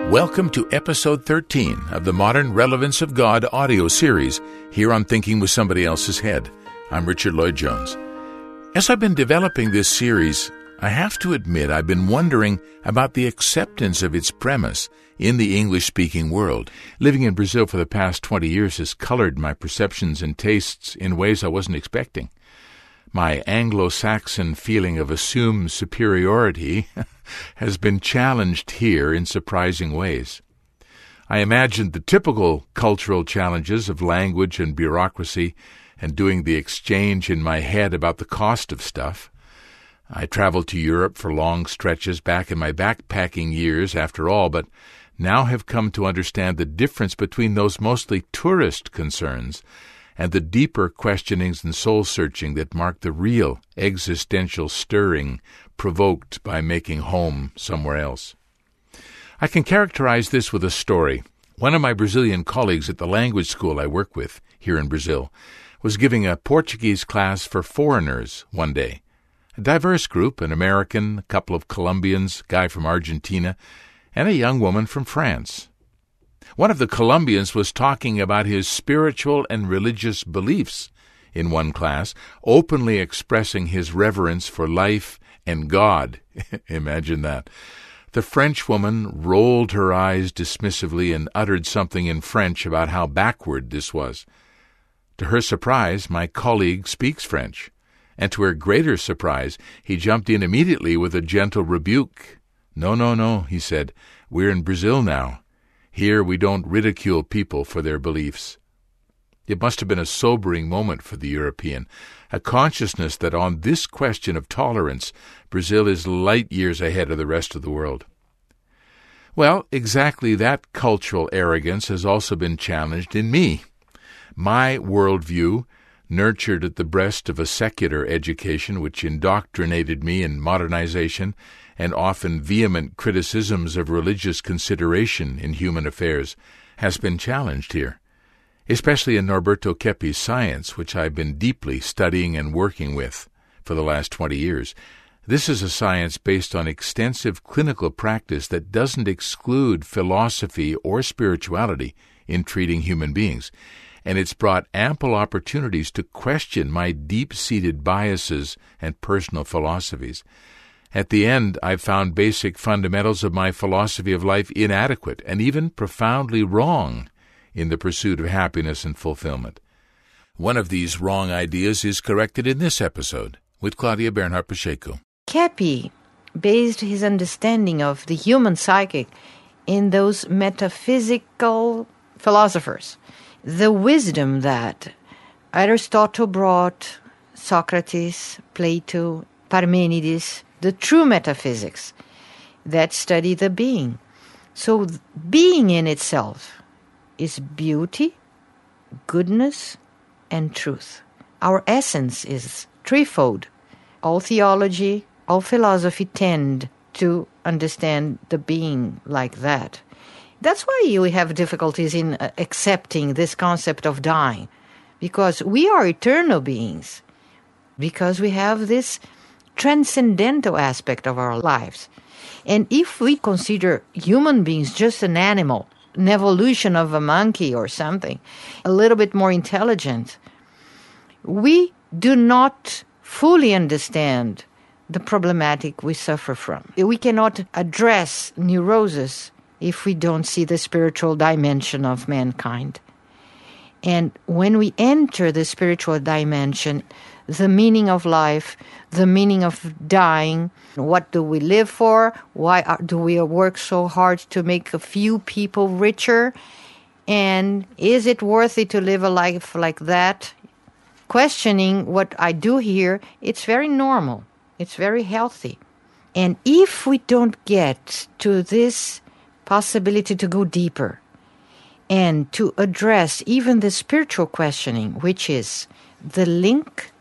Welcome to episode 13 of the Modern Relevance of God audio series here on Thinking with Somebody Else's Head. I'm Richard Lloyd-Jones. As I've been developing this series, I have to admit I've been wondering about the acceptance of its premise in the English-speaking world. Living in Brazil for the past 20 years has colored my perceptions and tastes in ways I wasn't expecting. My Anglo-Saxon feeling of assumed superiority has been challenged here in surprising ways. I imagined the typical cultural challenges of language and bureaucracy and doing the exchange in my head about the cost of stuff. I traveled to Europe for long stretches back in my backpacking years, after all, but now have come to understand the difference between those mostly tourist concerns and the deeper questionings and soul-searching that mark the real existential stirring provoked by making home somewhere else. I can characterize this with a story. One of my Brazilian colleagues at the language school I work with here in Brazil was giving a Portuguese class for foreigners one day. A diverse group, an American, a couple of Colombians, a guy from Argentina, and a young woman from France. One of the Colombians was talking about his spiritual and religious beliefs in one class, openly expressing his reverence for life and God. Imagine that. The French woman rolled her eyes dismissively and uttered something in French about how backward this was. To her surprise, my colleague speaks French, and to her greater surprise, he jumped in immediately with a gentle rebuke. No, he said. We're in Brazil now. Here we don't ridicule people for their beliefs. It must have been a sobering moment for the European, a consciousness that on this question of tolerance, Brazil is light years ahead of the rest of the world. Well, exactly that cultural arrogance has also been challenged in me. My worldview, nurtured at the breast of a secular education which indoctrinated me in modernization and often vehement criticisms of religious consideration in human affairs, has been challenged here, especially in Norberto Keppe's science, which I've been deeply studying and working with for the last 20 years. This is a science based on extensive clinical practice that doesn't exclude philosophy or spirituality in treating human beings, and it's brought ample opportunities to question my deep-seated biases and personal philosophies. At the end, I've found basic fundamentals of my philosophy of life inadequate and even profoundly wrong in the pursuit of happiness and fulfillment. One of these wrong ideas is corrected in this episode with Claudia Bernhardt Pacheco. Keppe based his understanding of the human psychic in those metaphysical philosophers. The wisdom that Aristotle brought, Socrates, Plato, Parmenides, the true metaphysics that study the being. So being in itself is beauty, goodness, and truth. Our essence is threefold. All theology, all philosophy tend to understand the being like that. That's why we have difficulties in accepting this concept of dying, because we are eternal beings, because we have this transcendental aspect of our lives. And if we consider human beings just an animal, an evolution of a monkey or something, a little bit more intelligent, we do not fully understand the problematic we suffer from. We cannot address neurosis if we don't see the spiritual dimension of mankind. And when we enter the spiritual dimension, the meaning of life, the meaning of dying, what do we live for? Why do we work so hard to make a few people richer? And is it worth it to live a life like that? Questioning what I do here, it's very normal. It's very healthy. And if we don't get to this possibility to go deeper and to address even the spiritual questioning, which is the link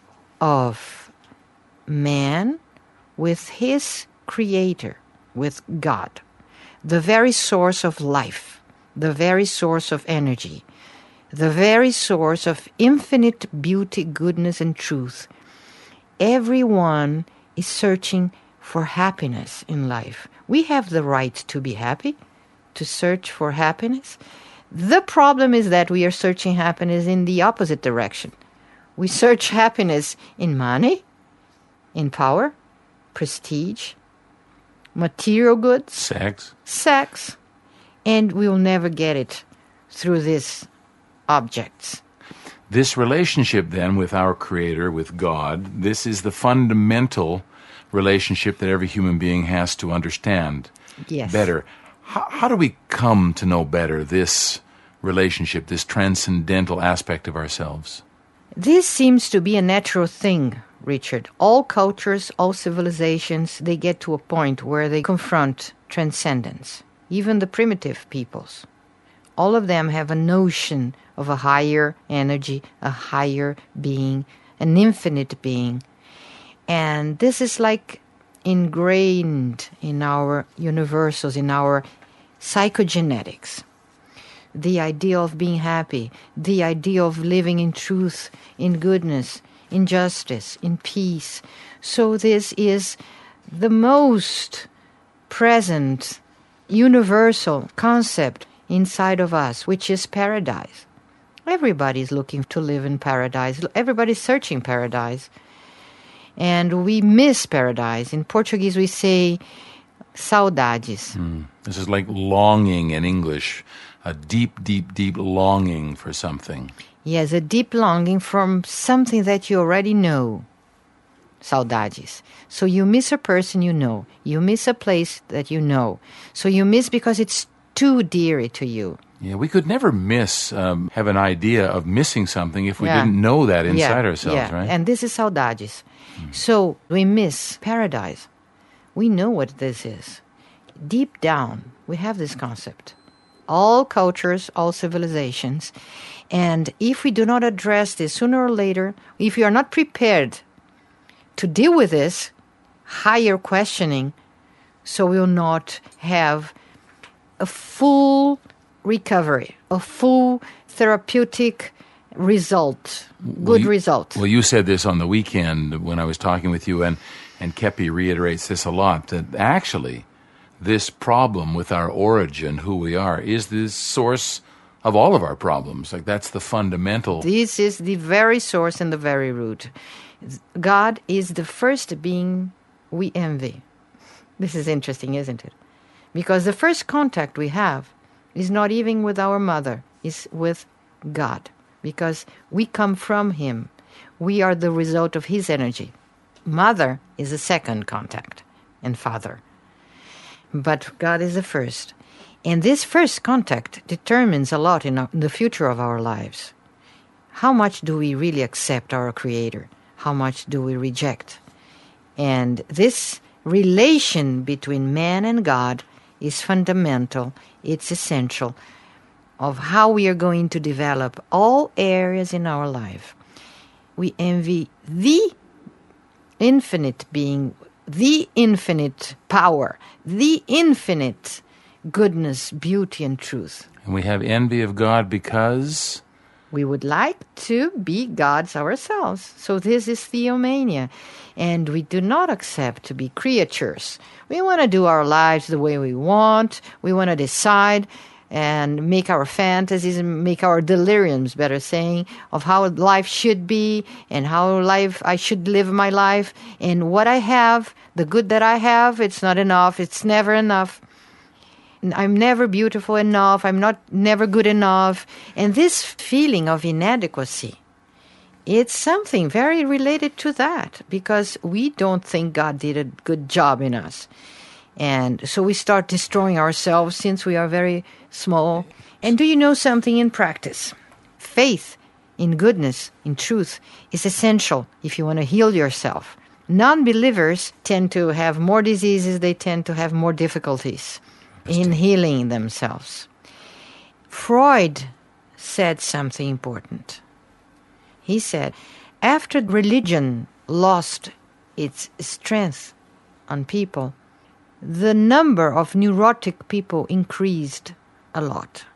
of man with his creator, with God, the very source of life, the very source of energy, the very source of infinite beauty, goodness, and truth. Everyone is searching for happiness in life. We have the right to be happy. to search for happiness. The problem is that we are searching happiness in the opposite direction. We search happiness in money, in power, prestige, material goods, sex, and we will never get it through these objects. This relationship then with our Creator, with God, this is the fundamental relationship that every human being has to understand better. How do we come to know better this relationship, this transcendental aspect of ourselves? This seems to be a natural thing, Richard. All cultures, all civilizations, they get to a point where they confront transcendence. Even the primitive peoples. All of them have a notion of a higher energy, a higher being, an infinite being. And this is like ingrained in our universals, in our psychogenetics. The idea of being happy, the idea of living in truth, in goodness, in justice, in peace. So this is the most present universal concept inside of us, which is paradise. Everybody's looking to live in paradise. Everybody's searching paradise. And we miss paradise. In Portuguese, we say saudades. This is like longing in English, a deep, deep, deep longing for something. Yes, a deep longing from something that you already know. Saudades. So you miss a person you know. You miss a place that you know. So you miss because it's too dear to you. Yeah, we could never have an idea of missing something if we didn't know that inside ourselves, right? And this is saudades. So we miss paradise. We know what this is. Deep down, we have this concept. All cultures, all civilizations. And if we do not address this sooner or later, if we are not prepared to deal with this higher questioning, so we will not have a full recovery, a full therapeutic result, result. Well, you said this on the weekend when I was talking with you, and Kepi reiterates this a lot, that actually this problem with our origin, who we are, is the source of all of our problems. Like, that's the fundamental. This is the very source and the very root. God is the first being we envy. This is interesting, isn't it? Because the first contact we have is not even with our mother, it's with God. Because we come from Him. We are the result of His energy. Mother is the second contact, and father. But God is the first. And this first contact determines a lot in the future of our lives. How much do we really accept our Creator? How much do we reject? And this relation between man and God is fundamental. It's essential of how we are going to develop all areas in our life. We envy the infinite being, the infinite power, the infinite goodness, beauty, and truth. And we have envy of God because we would like to be gods ourselves. So this is theomania. And we do not accept to be creatures. We want to do our lives the way we want. We want to decide and make our fantasies and make our deliriums, better saying, of how life should be and how I should live my life. And what I have, the good that I have, it's not enough. It's never enough. I'm never beautiful enough. I'm never good enough. And this feeling of inadequacy, it's something very related to that, because we don't think God did a good job in us. And so we start destroying ourselves since we are very small. And do you know something in practice? Faith in goodness, in truth, is essential if you want to heal yourself. Non-believers tend to have more diseases. They tend to have more difficulties in healing themselves. Freud said something important. He said, after religion lost its strength on people, the number of neurotic people increased a lot.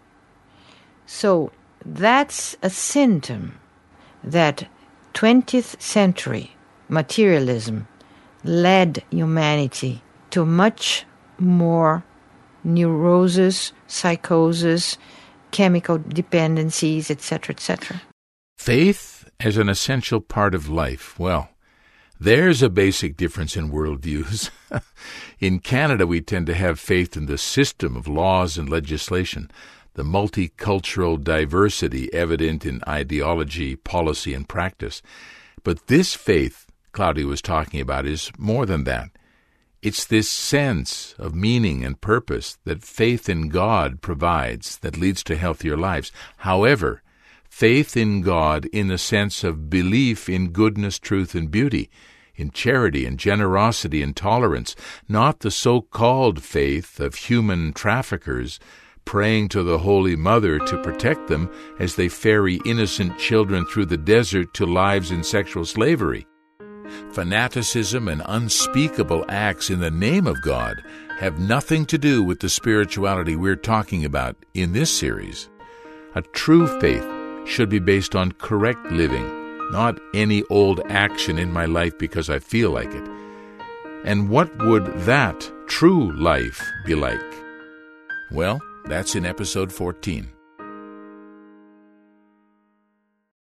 So that's a symptom that 20th century materialism led humanity to much more neurosis, psychosis, chemical dependencies, etc., etc. Faith as an essential part of life. Well, there's a basic difference in worldviews. In Canada, we tend to have faith in the system of laws and legislation, the multicultural diversity evident in ideology, policy, and practice. But this faith Claudia was talking about is more than that. It's this sense of meaning and purpose that faith in God provides that leads to healthier lives. However, faith in God in the sense of belief in goodness, truth, and beauty, in charity and generosity and tolerance, not the so-called faith of human traffickers praying to the Holy Mother to protect them as they ferry innocent children through the desert to lives in sexual slavery. Fanaticism and unspeakable acts in the name of God have nothing to do with the spirituality we're talking about in this series. A true faith should be based on correct living, not any old action in my life because I feel like it. And what would that true life be like? Well, that's in episode 14.